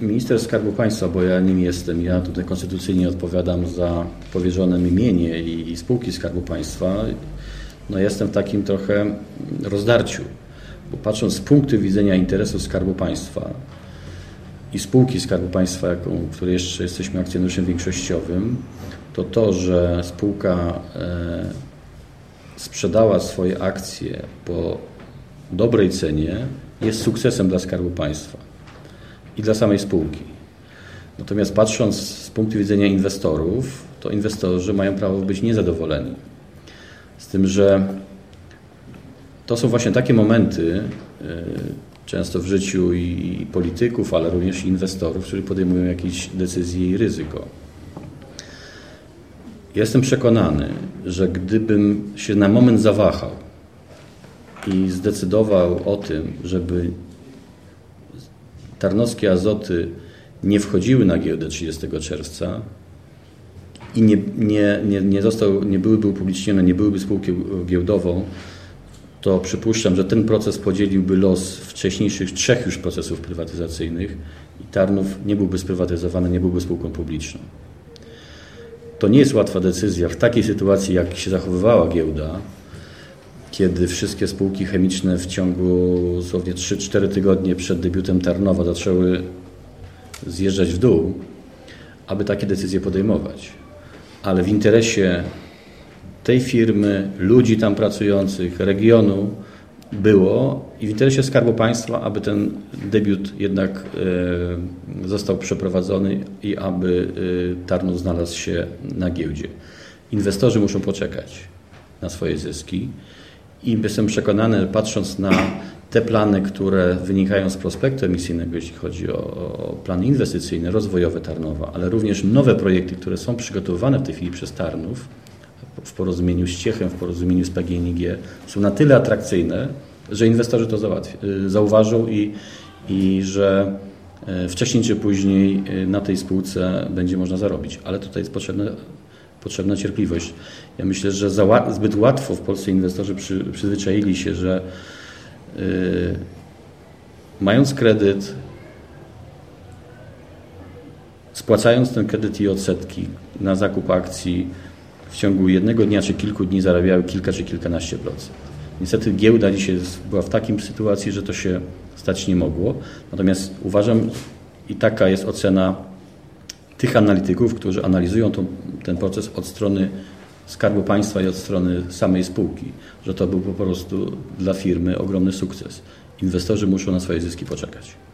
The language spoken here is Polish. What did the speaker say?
minister Skarbu Państwa, bo ja nim jestem, ja tutaj konstytucyjnie odpowiadam za powierzone mi mienie i spółki Skarbu Państwa, no jestem w takim trochę rozdarciu, bo patrząc z punktu widzenia interesu Skarbu Państwa i spółki Skarbu Państwa, w której jeszcze jesteśmy akcjonariuszem większościowym, to, że spółka sprzedała swoje akcje po dobrej cenie, jest sukcesem dla Skarbu Państwa i dla samej spółki. Natomiast patrząc z punktu widzenia inwestorów, to inwestorzy mają prawo być niezadowoleni. Z tym, że to są właśnie takie momenty, często w życiu i polityków, ale również i inwestorów, którzy podejmują jakieś decyzje i ryzyko. Jestem przekonany, że gdybym się na moment zawahał i zdecydował o tym, żeby Tarnowskie Azoty nie wchodziły na giełdę 30 czerwca i nie byłyby upublicznione, nie byłyby spółką giełdową, to przypuszczam, że ten proces podzieliłby los wcześniejszych 3 już procesów prywatyzacyjnych i Tarnów nie byłby sprywatyzowany, nie byłby spółką publiczną. To nie jest łatwa decyzja w takiej sytuacji, jak się zachowywała giełda, kiedy wszystkie spółki chemiczne w ciągu dosłownie 3-4 tygodnie przed debiutem Tarnowa zaczęły zjeżdżać w dół, aby takie decyzje podejmować. Ale w interesie tej firmy, ludzi tam pracujących, regionu było i w interesie Skarbu Państwa, aby ten debiut jednak został przeprowadzony i aby Tarnów znalazł się na giełdzie. Inwestorzy muszą poczekać na swoje zyski i jestem przekonany, patrząc na te plany, które wynikają z prospektu emisyjnego, jeśli chodzi o plany inwestycyjne, rozwojowe Tarnowa, ale również nowe projekty, które są przygotowywane w tej chwili przez Tarnów, w porozumieniu z Ciechem, w porozumieniu z PGNiG, są na tyle atrakcyjne, że inwestorzy to zauważą i że wcześniej czy później na tej spółce będzie można zarobić. Ale tutaj jest potrzebna cierpliwość. Ja myślę, że zbyt łatwo w Polsce inwestorzy przyzwyczaili się, że mając kredyt, spłacając ten kredyt i odsetki na zakup akcji, w ciągu jednego dnia czy kilku dni zarabiały kilka czy kilkanaście procent. Niestety giełda dzisiaj była w takiej sytuacji, że to się stać nie mogło. Natomiast uważam, i taka jest ocena tych analityków, którzy analizują ten proces od strony Skarbu Państwa i od strony samej spółki, że to był po prostu dla firmy ogromny sukces. Inwestorzy muszą na swoje zyski poczekać.